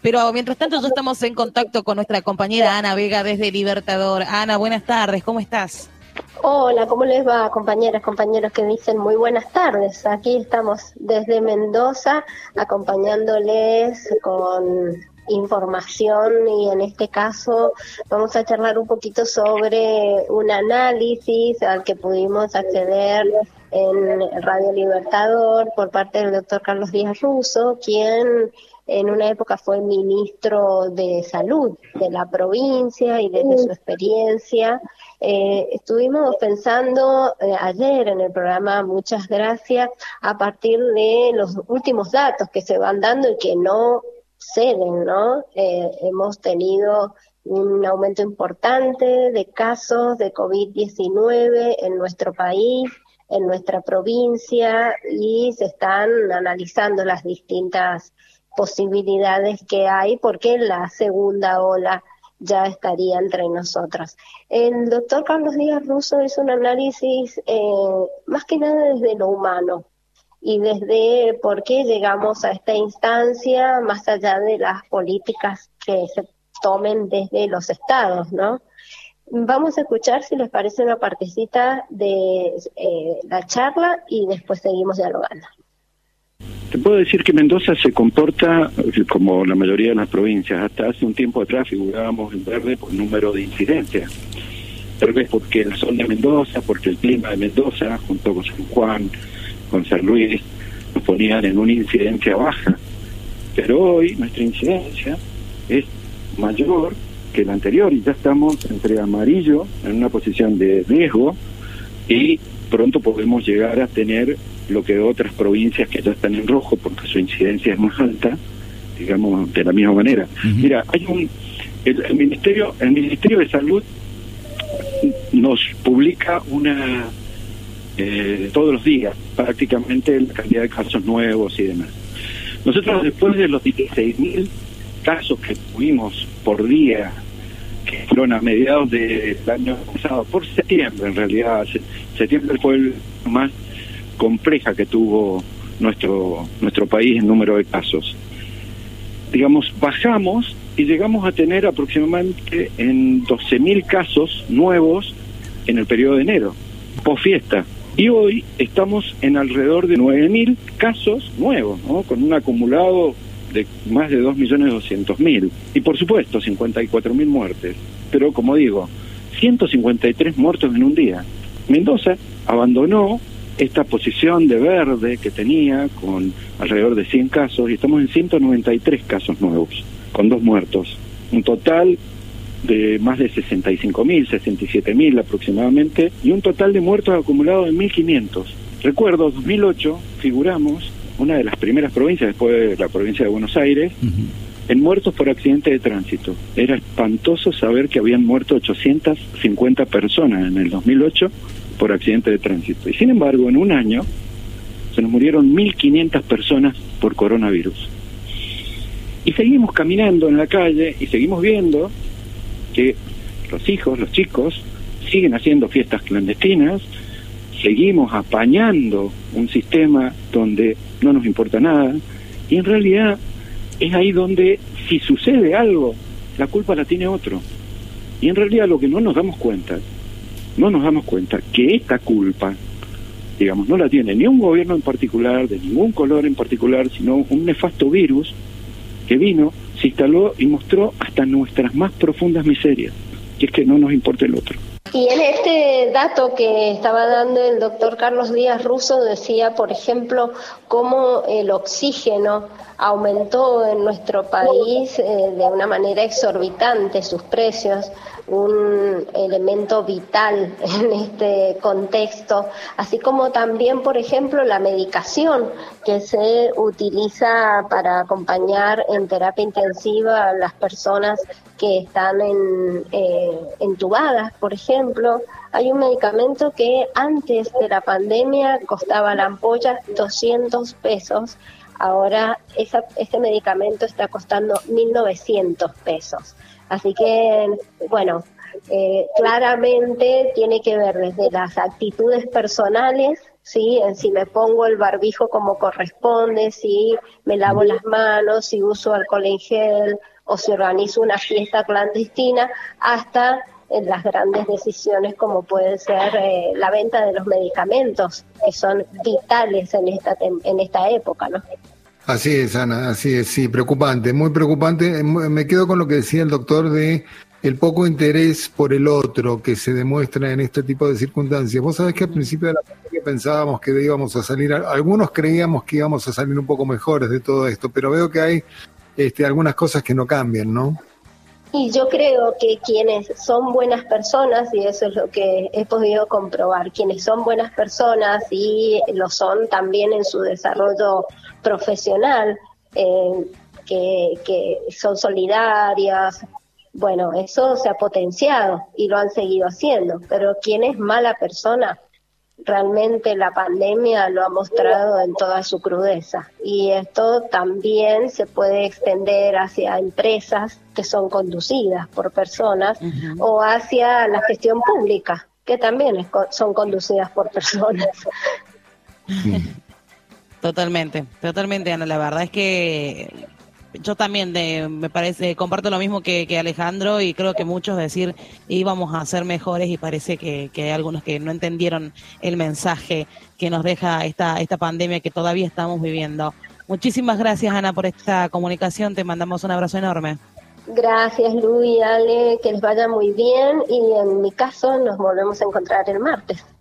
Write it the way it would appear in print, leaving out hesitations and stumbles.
Pero mientras tanto ya estamos en contacto con nuestra compañera Ana Vega desde Libertador. Ana, buenas tardes, ¿cómo estás? Hola, ¿cómo les va, compañeras, compañeros que dicen muy buenas tardes? Aquí estamos desde Mendoza acompañándoles con información y en este caso vamos a charlar un poquito sobre un análisis al que pudimos acceder en Radio Libertador por parte del doctor Carlos Díaz Russo, quien en una época fue ministro de Salud de la provincia y desde su experiencia estuvimos pensando ayer en el programa Muchas Gracias a partir de los últimos datos que se van dando y que no ceden, ¿no? Hemos tenido un aumento importante de casos de COVID-19 en nuestro país, en nuestra provincia, y se están analizando las distintas posibilidades que hay porque la segunda ola ya estaría entre nosotras. El doctor Carlos Díaz Russo hizo un análisis más que nada desde lo humano y desde por qué llegamos a esta instancia más allá de las políticas que se tomen desde los estados, ¿no? Vamos a escuchar, si les parece, una partecita de la charla y después seguimos dialogando. Te puedo decir que Mendoza se comporta como la mayoría de las provincias. Hasta hace un tiempo atrás figurábamos en verde por número de incidencias. Tal vez porque el sol de Mendoza, porque el clima de Mendoza, junto con San Juan, con San Luis, nos ponían en una incidencia baja. Pero hoy nuestra incidencia es mayor que la anterior y ya estamos entre amarillo, en una posición de riesgo, y pronto podemos llegar a tener lo que otras provincias que ya están en rojo porque su incidencia es más alta, digamos, de la misma manera. Mira, hay el Ministerio de Salud nos publica todos los días prácticamente la cantidad de casos nuevos y demás. Nosotros, después de los 16.000 casos que tuvimos por día, que fueron a mediados del año pasado, por septiembre en realidad, septiembre fue el más compleja que tuvo nuestro país en número de casos. Digamos, bajamos y llegamos a tener aproximadamente en 12.000 casos nuevos en el periodo de enero, post fiesta. Y hoy estamos en alrededor de 9.000 casos nuevos, ¿no? Con un acumulado de más de 2.200.000. Y por supuesto, 54.000 muertes. Pero como digo, 153 muertos en un día. Mendoza abandonó esta posición de verde que tenía con alrededor de 100 casos y estamos en 193 casos nuevos, con 2 muertos. Un total de más de 65.000, 67.000 aproximadamente, y un total de muertos acumulados de 1.500. Recuerdo, 2008 figuramos, una de las primeras provincias después de la provincia de Buenos Aires, en muertos por accidente de tránsito. Era espantoso saber que habían muerto 850 personas en el 2008 por accidente de tránsito. Y sin embargo, en un año se nos murieron 1.500 personas por coronavirus. Y seguimos caminando en la calle y seguimos viendo que los chicos, siguen haciendo fiestas clandestinas, seguimos apañando un sistema donde no nos importa nada, y en realidad es ahí donde, si sucede algo, la culpa la tiene otro. Y en realidad lo que no nos damos cuenta que esta culpa, digamos, no la tiene ni un gobierno en particular, de ningún color en particular, sino un nefasto virus que vino, se instaló y mostró hasta nuestras más profundas miserias, que es que no nos importa el otro. Y en este dato que estaba dando el doctor Carlos Díaz Russo decía, por ejemplo, cómo el oxígeno aumentó en nuestro país de una manera exorbitante sus precios, un elemento vital en este contexto, así como también, por ejemplo, la medicación que se utiliza para acompañar en terapia intensiva a las personas que están entubadas, por ejemplo. Hay un medicamento que antes de la pandemia costaba la ampolla 200 pesos, ahora ese medicamento está costando 1.900 pesos. Así que, claramente tiene que ver desde las actitudes personales ¿sí? En si me pongo el barbijo como corresponde, si me lavo las manos, si uso alcohol en gel o si organizo una fiesta clandestina, hasta en las grandes decisiones como puede ser la venta de los medicamentos, que son vitales en esta época, ¿no? Así es, Ana, así es, sí, preocupante, muy preocupante. Me quedo con lo que decía el doctor de el poco interés por el otro que se demuestra en este tipo de circunstancias. Vos sabés que al principio de la pandemia pensábamos que íbamos a salir, algunos creíamos que íbamos a salir un poco mejores de todo esto, pero veo que hay algunas cosas que no cambian, ¿no? Y yo creo que quienes son buenas personas, y eso es lo que he podido comprobar, quienes son buenas personas y lo son también en su desarrollo profesional, que son solidarias, bueno, eso se ha potenciado y lo han seguido haciendo, pero quien es mala persona, realmente la pandemia lo ha mostrado en toda su crudeza, y esto también se puede extender hacia empresas que son conducidas por personas o hacia la gestión pública, que también son conducidas por personas. Totalmente, Ana, la verdad es que yo también me parece, comparto lo mismo que Alejandro, y creo que muchos decir íbamos a ser mejores, y parece que hay algunos que no entendieron el mensaje que nos deja esta pandemia que todavía estamos viviendo. Muchísimas gracias, Ana, por esta comunicación, te mandamos un abrazo enorme. Gracias, Lu y Ale, que les vaya muy bien, y en mi caso nos volvemos a encontrar el martes.